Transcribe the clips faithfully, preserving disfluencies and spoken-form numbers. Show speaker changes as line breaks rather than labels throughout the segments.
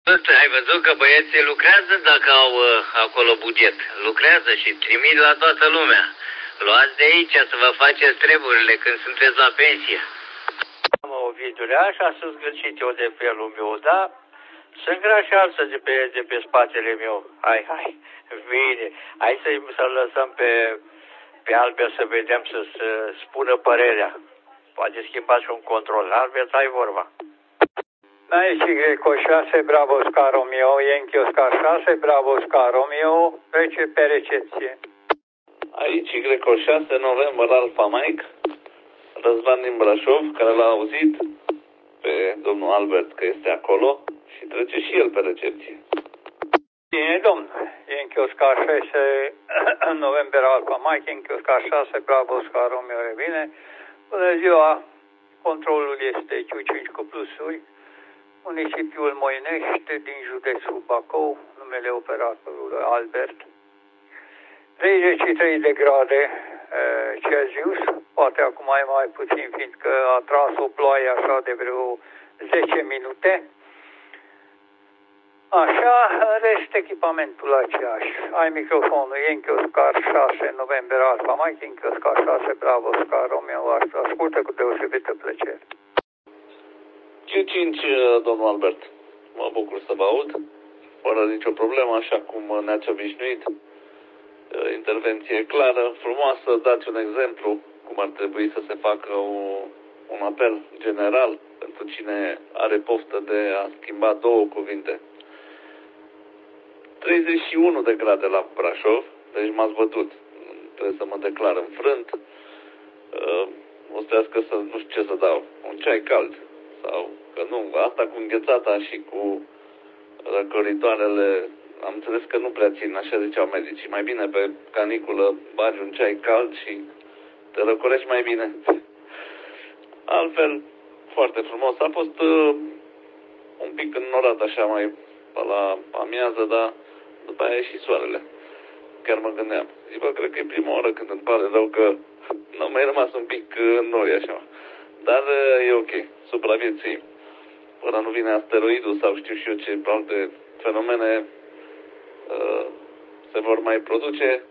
Ai văzut că băieții lucrează dacă au uh, acolo buget. Lucrează și trimit la toată lumea. Luați de aici să vă faceți treburile când sunteți la pensie.
Mă, Ovidiule, așa sunt zgârcit eu de felul meu, dar sunt grașalță de pe, de pe spatele meu. Hai, hai, vine. Hai să, să-l lăsăm pe, pe Albert să vedem, să, să spună părerea. Poate schimba și un control. Albert, ai vorba.
Aici Greco șase, Bravo Oscar Romeo, Yankee Oscar șase, Bravo Oscar Romeo, trece pe recepție.
Aici Greco șase, November Alpha Mike, Răzvan din Brașov, care l-a auzit pe domnul Albert că este acolo și trece și el pe recepție.
Bine, domnul, Yankee Oscar șase, November Alpha Mike, Yankee Oscar șase, Bravo Oscar Romeo revine. Bună ziua, controlul este Q cinci cu plusuri. Municipiul Moinești din județul Bacău, numele operatorului Albert. treizeci și trei de grade e, Celsius, poate acum mai mai puțin, fiindcă a tras o ploaie așa de vreo zece minute. Așa, în rest echipamentul aceeași. Ai microfonul Yankee Oscar șase, November Alpha Mike, Yankee Oscar șase, Bravo Oscar Romeo, ascultă cu deosebită plăcere.
Q cinci, domnul Albert. Mă bucur să vă aud. Fără nicio problemă, așa cum ne-ați obișnuit. Intervenție clară, frumoasă. Dați un exemplu cum ar trebui să se facă o, un apel general pentru cine are poftă de a schimba două cuvinte. treizeci și unu de grade la Brașov, deci m-ați bătut. Trebuie să mă declar înfrânt. O să trească să nu știu ce să dau. Un ceai cald. Sau că nu, asta cu înghețata și cu răcoritoarele, am înțeles că nu prea țin, așa ziceau medicii. Mai bine pe caniculă bagi un ceai cald și te răcorești mai bine. Altfel, foarte frumos. A fost uh, un pic înnorat așa mai pe la amiază, dar după aia a ieșit soarele. Chiar mă gândeam. Zic, bă, cred că e prima oară când îmi pare rău că nu mai rămas un pic uh, nori așa. Dar uh, e ok. Supraviețuim. Până nu vine asteroidul sau știu și eu ce alte fenomene uh, se vor mai produce.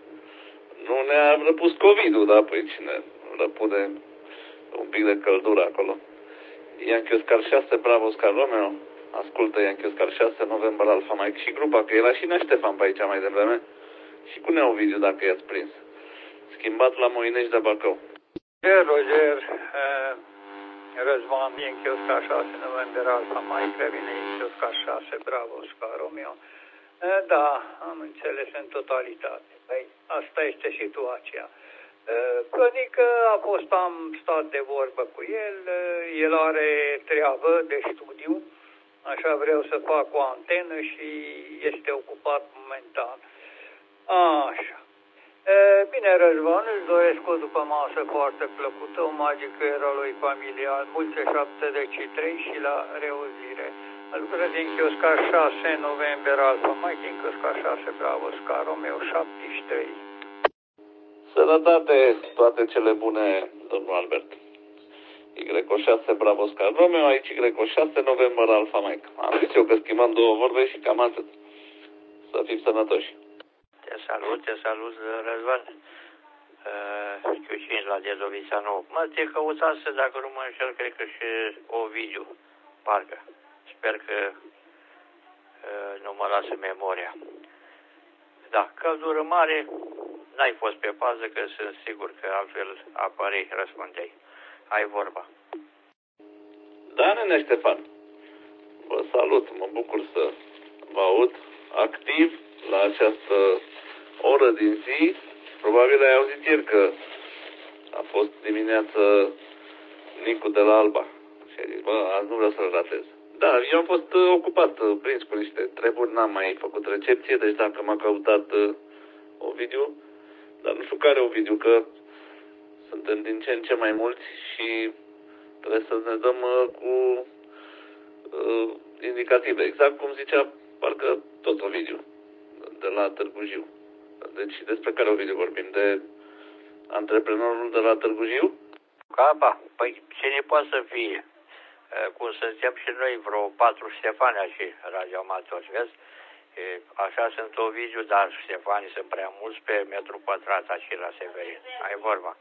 Nu ne-a răpus COVID-ul, da? Păi cine răpune un pic de căldură acolo. Yankee Oscar șase, Bravo Oscar Romeo. Ascultă Yankee Oscar șase, November Alpha Mike și grupa, că era și Nea Ștefan pe aici mai devreme. Și cu Nea Ovidiu, dacă i-ați prins. Schimbat la Moinești de Bacău.
Roger, Roger, uh... Răzvan, Yankee Oscar șase, November Alpha Mike, revine Yankee Oscar șase, Bravo Oscar Romeo. Da, am înțeles în totalitate. Păi, asta este situația. Adică a fost, am stat de vorbă cu el, el are treabă de studiu, așa vreau să fac o antenă și este ocupat momentan. Așa. Bine, Răzvan, îți doresc o după masă foarte plăcută, o magică era lui familial, multe șaptezeci și trei și la reauzire. Lucră din Oscar șase, November Alpha Mike, din Oscar șase, Bravo Oscar Romeo șaptezeci și trei.
Sănătate, toate cele bune, domnul Albert. Y șase, Bravo Oscar Romeo, aici Y șase, November Alpha Mike. Am zis eu că schimbam două vorbe și cam atât. Să fim sănătoși.
Te salut, te salut, Răzvan. Uh, Q cinci la Dezovițanu. Mă, te căutasă, dacă nu mă înșel, cred că și Ovidiu, parcă. Sper că uh, nu mă lasă memoria. Da, căldură mare, n-ai fost pe pază, că sunt sigur că altfel apărei, răspundeai. Ai vorba.
Da, nene Ștefan. Vă salut, mă bucur să vă aud activ la această oră din zi. Probabil ai auzit ieri că a fost dimineață Nicu de la Alba. Și a zis, bă, azi nu vreau să-l ratez. Da, eu am fost uh, ocupat, uh, prins cu niște treburi, n-am mai făcut recepție, deci dacă m-a căutat uh, Ovidiu, dar nu știu care Ovidiu, că suntem din ce în ce mai mulți și trebuie să ne dăm uh, cu uh, indicative. Exact cum zicea, parcă tot Ovidiu, de la Târgu Jiu. Deci despre care Ovidiu vorbim? De antreprenorul de la Târgu Jiu?
Capa, păi cine poate să fie? cum suntem și noi, vreo patru Ștefania și radioamatori, vezi? E, așa sunt Ovidiu, dar Ștefanii sunt prea mulți pe metru pătrat aici la Severin. Ai vorba.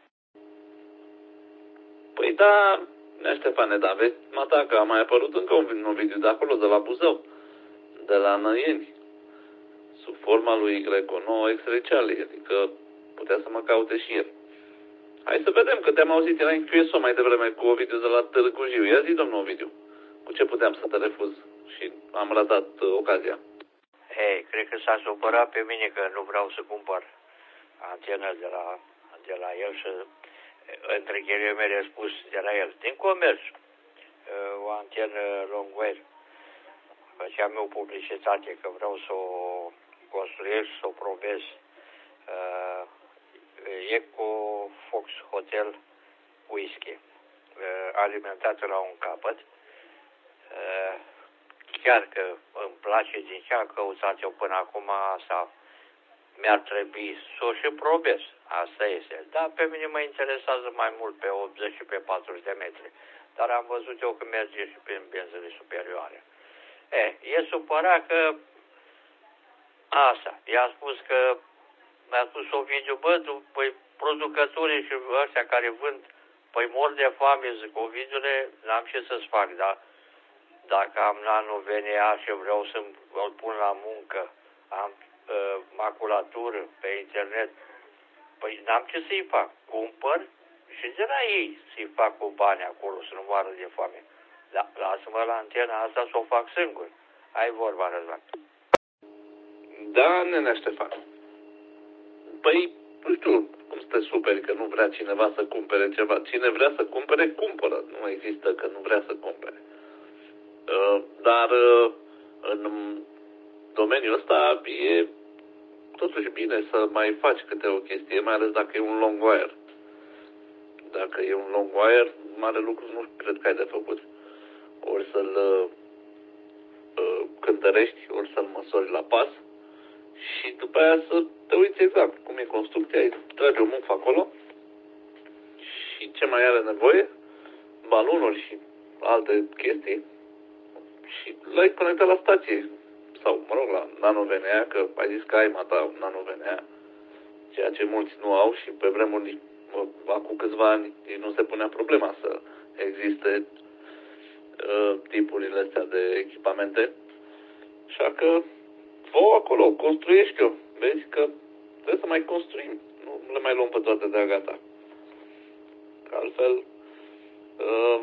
Păi da, nea Ștefane, da, vezi, mata, că a mai apărut încă un Ovidiu de acolo, de la Buzău, de la Năieni, sub forma lui Greco nouă Exreciali, adică putea să mă caute și el. Hai să vedem, că te-am auzit, era în Q S O mai devreme cu Ovidiu de la Târgu Jiu. Ia zi, domnul Ovidiu, cu ce puteam să te refuz? Și am ratat uh, ocazia.
Hei, cred că s-a supărat pe mine că nu vreau să cumpăr antenă de la, de la el și între ghilimele spus de la el. Din comerț, o antenă Longwire. Făceam eu publicitate că vreau să o construiesc, să o probez. Uh, Eco Fox Hotel Whisky, uh, alimentată la un capăt. Uh, chiar că îmi place din ce am căutat eu până acum, asta mi-ar trebui să o și probez. Asta este. Dar pe mine mă interesează mai mult pe optzeci și pe patruzeci de metri. Dar am văzut eu că merge și prin benzele superioare. E, e supărat că asta. I-a spus că mi-a spus Ovidiu, bă, păi producătorii și ăștia care vând, păi mor de foame, zic, Ovidiule, n-am ce să-ți fac, dar dacă am nano V N A și vreau să-l pun la muncă, am uh, maculatură pe internet, păi n-am ce să-i fac. Cumpăr și de la ei să-i fac cu bani acolo, să nu moară de foame. Da, lasă-mă la antena asta să o fac singur. Ai vorba, Răzvan.
Da, nenea Ștefan. Păi, nu știu cum să te superi că nu vrea cineva să cumpere ceva. Cine vrea să cumpere, cumpără. Nu există că nu vrea să cumpere. Uh, dar uh, în domeniul ăsta e totuși bine să mai faci câte o chestie, mai ales dacă e un long wire. Dacă e un long wire, mare lucru nu cred că ai de făcut. Ori să-l uh, cântărești, ori să-l măsori la pas și după aia să te uiți exact cum e construcția, îi tragi o mufă acolo și ce mai are nevoie, balonuri și alte chestii și l-ai conectat la stație sau, mă rog, la nano V N A, că ai zis că ai mata un nano V N A, ceea ce mulți nu au și pe vremuri, acum câțiva ani, nu se punea problema să existe uh, tipurile astea de echipamente. Așa că vă acolo, construiești-o. Vezi că trebuie să mai construim. Nu le mai luăm pe toate de-a gata. Că altfel uh,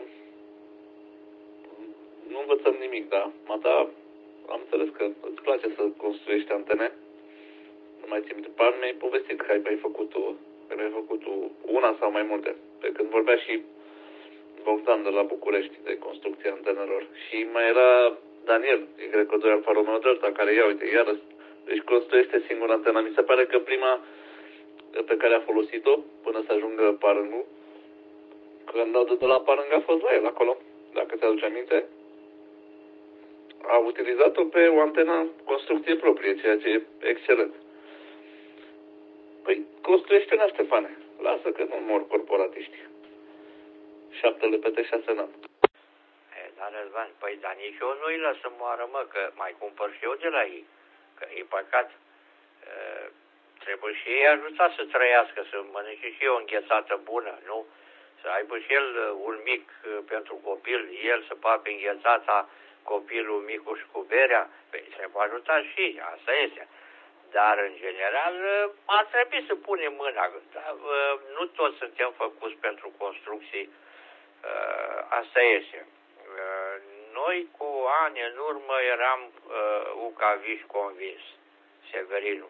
nu învățăm nimic, da? Mata, am înțeles că îți place să construiești antene. Nu mai țin minte. Pe mi-ai povestit că ai mai făcut, că ai făcut una sau mai multe. Pe când vorbea și Bogdan de la București de construcția antenelor. Și mai era Daniel, e Greco doi Alfa Romeo Delta, care ia, uite, iară, deci construiește singur antena. Mi se pare că prima pe care a folosit-o până să ajungă Parângu, când a dus de la Parâng a fost la el acolo, dacă ți-aduce aminte, a utilizat-o pe o antenă construcție proprie, ceea ce e excelent. Păi, construiește-ne, Ștefane. Lasă că nu mor corporatiști. Șaptele pete șase n-am.
Dar, Răzvan, păi, dar nici eu nu-i las să moară, mă, că mai cumpăr și eu de la ei. Că e păcat. E, trebuie și ei ajutat să trăiască, să mănânce și eu o înghețată bună, nu? Să aibă și el un mic pentru copil, el să pape înghețata, copilul micu și cu berea. Păi, trebuie ajutat și asta este. Dar, în general, ar trebui să punem mâna. Dar, nu toți suntem făcuți pentru construcții. Asta este. Noi cu ani în urmă eram uh, ucaviși convins, Severinul.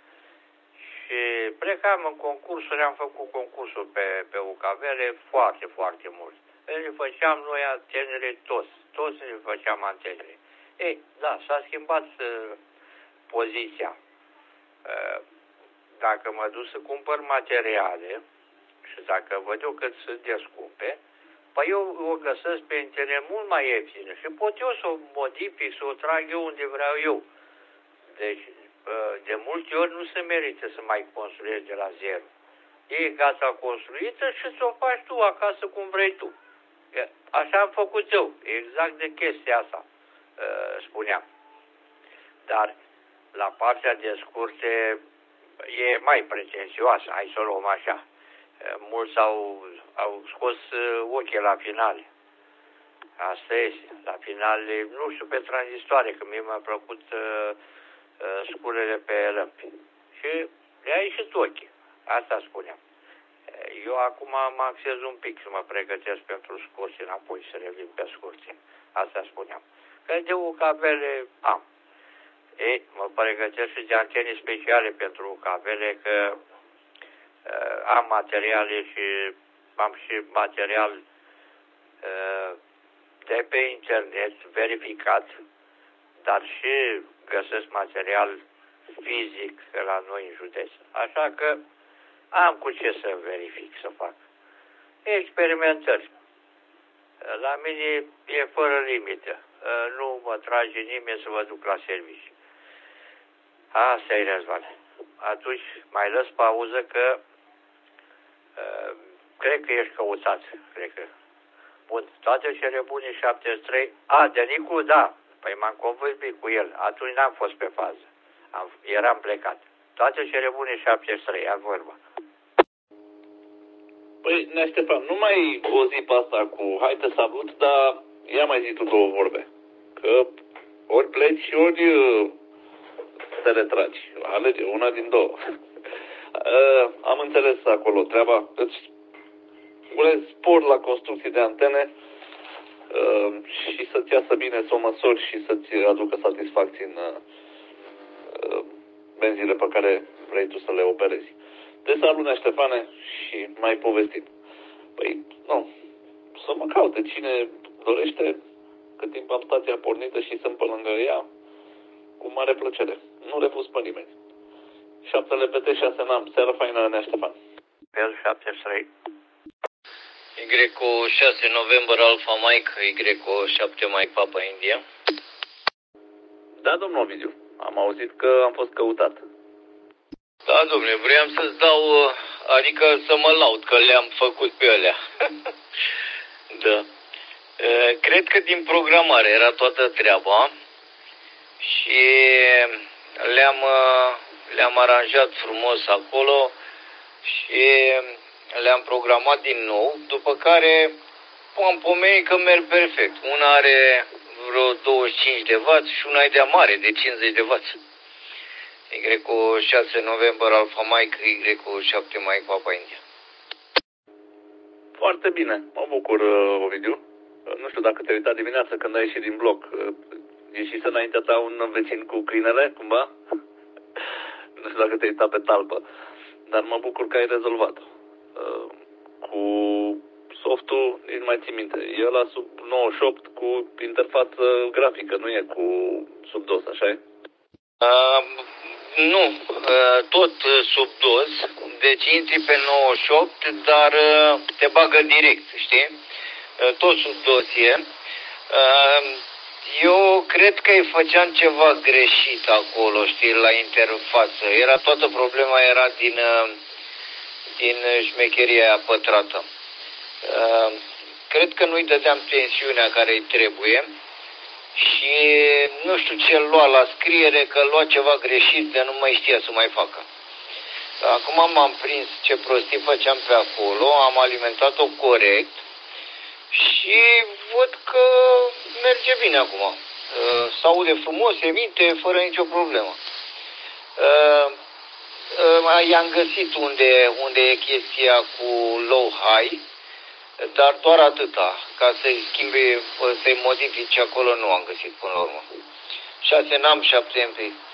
Și plecam în concursuri, am făcut concursuri pe, pe ucavele foarte, foarte mult. Le făceam noi antenele toți, toți le făceam antenele. Ei, da, s-a schimbat uh, poziția. Uh, dacă mă duc să cumpăr materiale și dacă văd eu cât sunt de scumpe, păi eu o găsesc pe internet mult mai ieftine și pot eu să o modific, să o trag eu unde vreau eu. Deci, de multe ori nu se merită să mai construiești de la zero. E gata construită și să o faci tu acasă cum vrei tu. Așa am făcut eu, exact de chestia asta, spuneam. Dar la partea de scurte e mai pretențioasă, hai să o luăm așa. Mulți au, au scos ochii la finale. Asta este, la finale, nu știu, pe tranzistoare, că mie mi-a plăcut uh, uh, sculele pe lămpi. Și le-a ieșit ochii, asta spuneam. Eu acum mă axez un pic să mă pregătesc pentru scurții, înapoi să revin pe scurții. Asta spuneam. Că de U K V-le am. Ei, mă pregătesc și de antene speciale pentru U K V-le, că uh, am materiale și am și material uh, de pe internet verificat, dar și găsesc material fizic la noi în județ. Așa că am cu ce să verific, să fac. Experimentări. La mine e fără limită. Nu mă trage nimeni să mă duc la serviciu. Asta e, Răzvan. Atunci mai lăs pauză că uh, cred că ești căutat. Cred că. Bun, toate cele bune șaptezeci și trei. A, de Nicu, da. Păi m-am convorbit cu el. Atunci n-am fost pe fază. Am, eram plecat. Toate cele bune șaptezeci și trei, ia vorba.
Păi, Nea Ștefan, nu mai o zi pe asta cu hai te salut, dar ia mai zi tu două vorbe. Că ori pleci, ori te retragi. Alege una din două. uh, am înțeles acolo treaba. Îți urez spor la construcții de antene uh, și să-ți iasă bine să o măsori și să-ți aducă satisfacții în uh, benzile pe care vrei tu să le operezi. Te salut, Nea Ștefane, și mai povestim. Păi, nu, să mă caute cine dorește, cât timp am stația pornită și sunt pe lângă ea, cu mare plăcere. Nu refuz pe nimeni. șapte L P T șase N A M, seara faină, Nea Ștefan.
Pel șaptezeci și trei.
Y șase November Alpha Mike, Y șapte Mike Papa India.
Da, domnul Ovidiu, am auzit că am fost căutat.
Da, domnule, vreau să-ți dau, adică să mă laud că le-am făcut pe alea. Da. Cred că din programare era toată treaba și le-am, le-am aranjat frumos acolo și le-am programat din nou, după care am pomenit că merg perfect. Una are vreo douăzeci și cinci de wați și una e de mare, de cincizeci de wați. Y șase November Alpha Mike, Y șapte Mike Papa India.
Foarte bine, mă bucur, Ovidiu. Nu știu dacă te-ai uitat dimineața când ai ieșit din bloc. Ieșise înaintea ta un vecin cu câinele, cumva? Nu știu dacă te-ai uitat pe talpă. Dar mă bucur că ai rezolvat-o. Cu softul, nu mai țin minte. E ăla sub nouăzeci și opt cu interfață grafică, nu e cu sub dos, așa e?
Uh, nu, uh, tot sub dos. Deci intri pe nouăzeci și opt, dar uh, te bagă direct, știi? Uh, tot sub dos e. Uh, eu cred că îi făceam ceva greșit acolo, știi, la interfață. Era toată problema era din, uh, din șmecheria aia pătrată. Uh, cred că nu-i dădeam tensiunea care îi trebuie și nu știu ce lua la scriere, că lua ceva greșit de nu mai știa să mai facă. Acum m-am prins ce prostii făceam pe acolo, am alimentat-o corect și văd că merge bine acum. Uh, s-aude frumos, emite, fără nicio problemă. Uh, uh, i-am găsit unde, unde e chestia cu low-high, dar doar atâta, ca să-i schimbe, să-i modifice acolo, nu am găsit până la urmă. șase N A M, șapte M P.